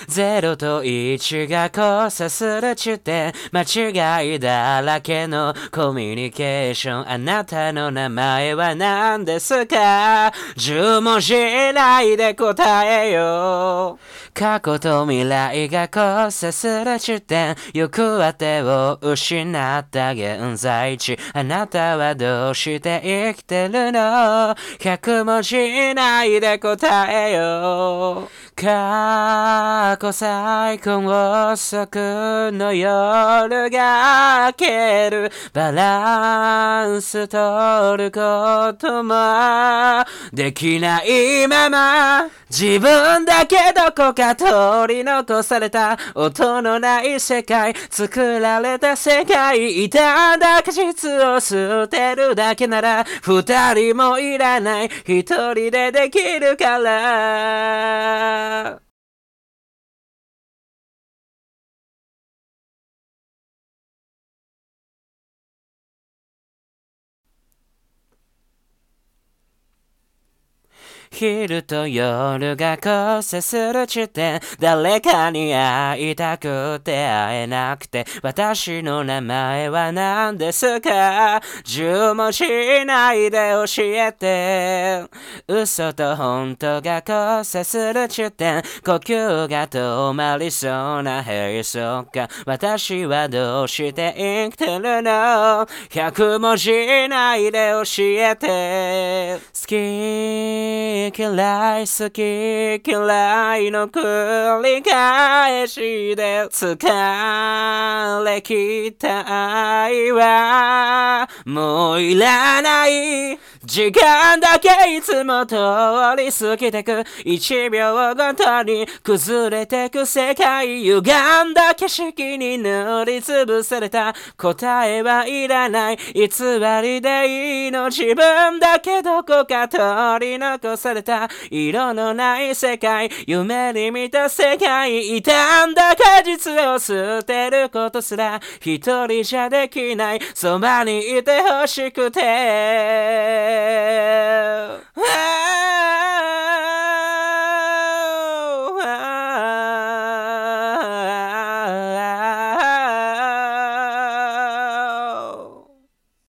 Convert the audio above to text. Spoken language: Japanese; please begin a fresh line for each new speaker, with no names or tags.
0と1が交差する地点、間違いだらけのコミュニケーション。あなたの名前は何ですか？10文字以内で答えよう。過去と未来が交差する地点、行く当てを失った現在地。あなたはどうして生きてるの？100文字以内で答えよう。過去最高速の夜が明ける。バランス取ることもできないまま、自分だけどこか取り残された音のない世界、作られた世界、傷んだ果実を捨てるだけなら二人もいらない、一人でできるから。昼と夜が交差する地点、誰かに会いたくて会えなくて、私の名前は何ですか？10文字以内で教えて。嘘と本当が交差する地点、呼吸が止まりそうな閉塞感、私はどうして生きてるの？100文字以内で教えて。好き嫌い好き嫌いの繰り返しで疲れ切った愛はもういらない、時間だけいつも通り過ぎてく、1秒ごとに崩れてく世界、歪んだ景色に塗りつぶされた答えはいらない、偽りでいいの、自分だけどこか取り残された色のない世界、夢に見た世界、傷んだ果実を捨てることすら一人じゃできない、そばにいてほしくて